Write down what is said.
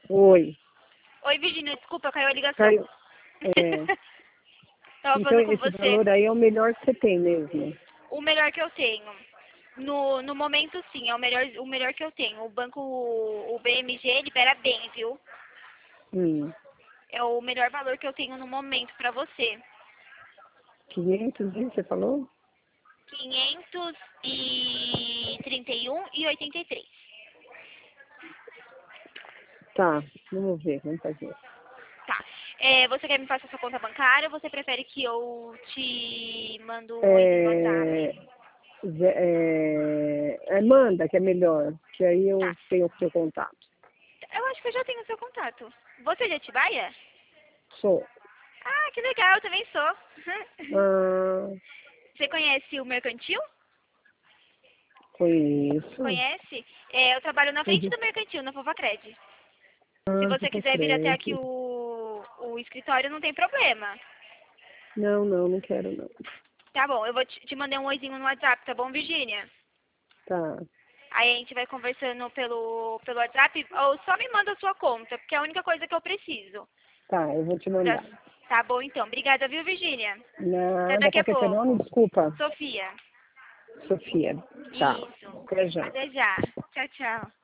Oi. Oi, Virgínia, desculpa, caiu a ligação. Caiu. É. Tava Então, falando com esse você. valor aí é o melhor que você tem mesmo. O melhor que eu tenho. No momento, sim, é o melhor que eu tenho. O banco, o BMG, libera bem, viu? Hum. É o melhor valor que eu tenho no momento pra você. 500, você falou? 531,83. Tá, vamos ver, vamos fazer. Tá. Você quer me passar sua conta bancária ou você prefere que eu te mando um oi no WhatsApp? Manda, que é melhor, que aí Tá. eu tenho o seu contato. Eu acho que eu já tenho o seu contato. Você é de Atibaia? Sou. Ah, que legal, eu também sou. Ah, Você conhece o Mercantil? conheço. Conhece? Eu trabalho na frente Uhum. do Mercantil, na Fovacred. Se Ah, você tipo quiser vir até aqui crédito. o escritório, não tem problema. Não, não quero não. Tá bom, eu vou te mandar um oizinho no WhatsApp, tá bom, Virgínia? Tá, Aí a gente vai conversando pelo WhatsApp, ou só me manda a sua conta, porque é a única coisa que eu preciso. tá, eu vou te Tá, mandar. tá bom, então. Obrigada, viu, Virgínia? Até Nada, daqui qual a que é seu nome? pouco. Desculpa. Sofia. Sofia. Tá, Isso. até já. Até já. Tchau, tchau.